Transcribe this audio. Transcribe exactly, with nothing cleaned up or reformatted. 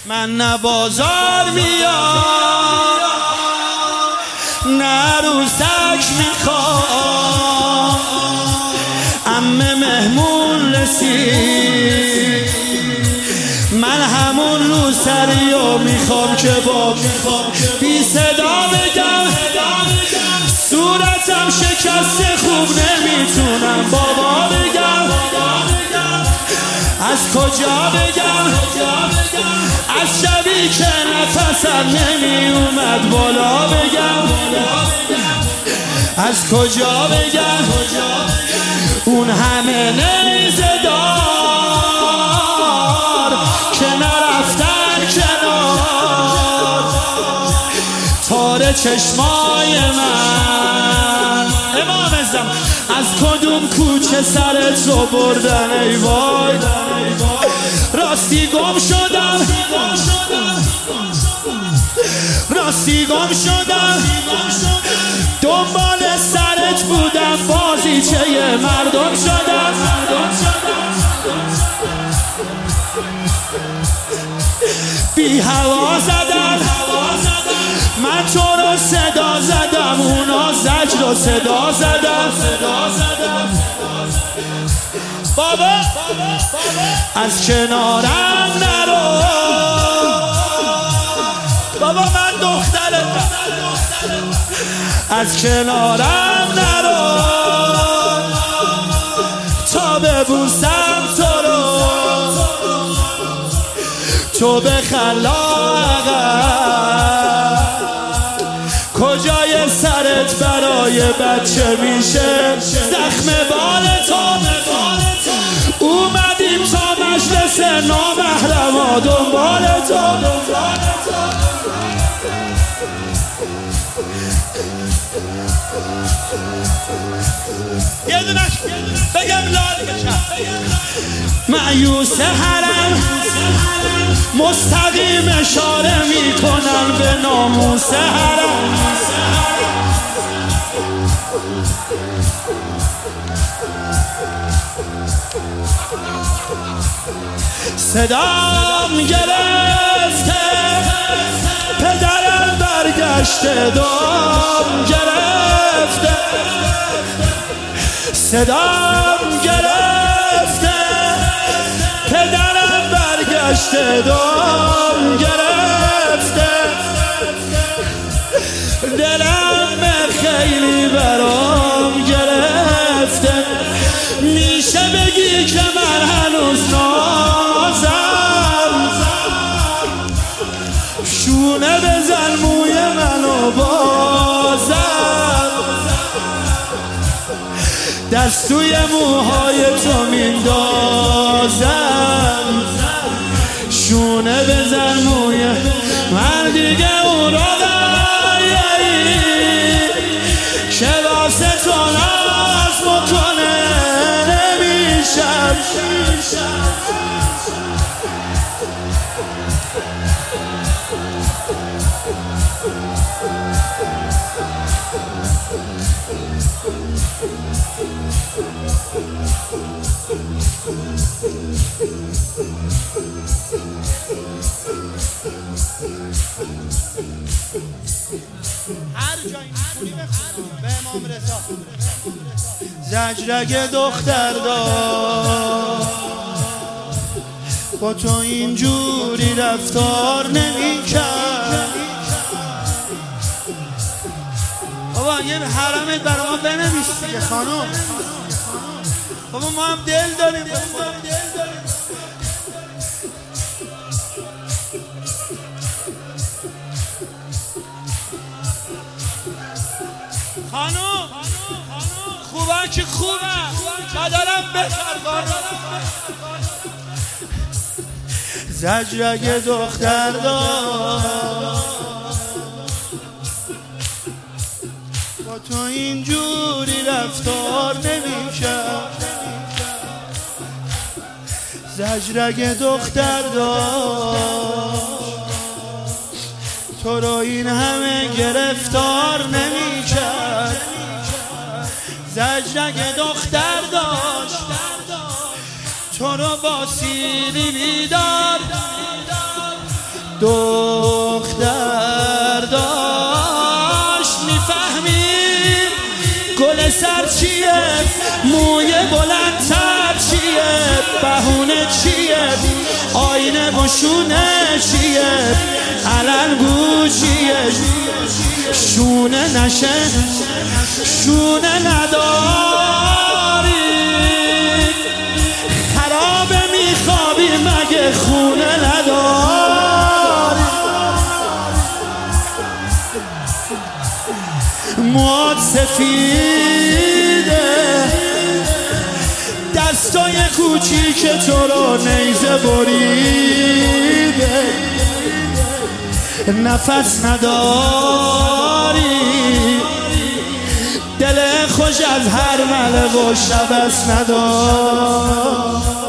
من نه بازار میام نه روزک میخوام، عمه مهمون رسید من همون رو سریو میخوام که با بی صدا بگم صورتم شکسته خوب نمیتونم بابا بگم، از کجا بگم از شبی که نفسم نمی اومد بالا بگم، از کجا بگم اون همه نیزه دار که نرفتن کنار تار چشمای من. امام ازم از کدوم کوچه سرت رو بردن ای وای، راستی گم شدم راستی گم شدم دنبال سرت بودم بازیچه مردم شدم، بی هوا زدم من تو رو صدا زدم اونا زجر رو صدا زدم بابا از کنارم نرو بابا من دخترم از کنارم نرو تا ببوسم تو رو تو به خلاقم کجای سرت برای بچه میشه زخم بال تو اومدیم تا مجلس نامحرما دنبال تو یه دونش بگم لال بشم مایوس حرم مستقیم اشاره میکنن به ناموس حرم صدام گرفته پدرم برگشته دام گرفته صدام گرفته پدرم برگشته دام گرفته دلم خیلی برام گرفته میشه بگی که من هنوز نازم شونه بزن موی منو بازم دستوی موهای تو میندازم شونه بزن موی من دیگه اون رو دایی که واسه تو ناز مکنه نمیشم هر جایی میخونی بخون به امام رضا زجرگ دختر دار با تو اینجوری رفتار نمی کرد بابا یه حرمت برای ما بنویس دیگه خانم بابا ما هم دل داریم خانم خوبه که خوبه مادرم بخر زجرگ دختر دار با تو اینجوری رفتار نمی‌کرد زجرگ دختر دار تو رو این همه گرفتار نمی‌کرد زجرگ دختر داشت تو رو با سیلی بیدار دختر داشت میفهمید گل سر چیه، موی بلندتر چیه، بهونه چیه، آینه بشونه چیه، علنگو چیه، شونه نشه شونه نداری، خرابه میخوابی مگه خونه نداری، موات سفیده، دستای کوچیک تو رو نیزه بریده، نفس نداری، دل خوش از هر مله و شبس نداری.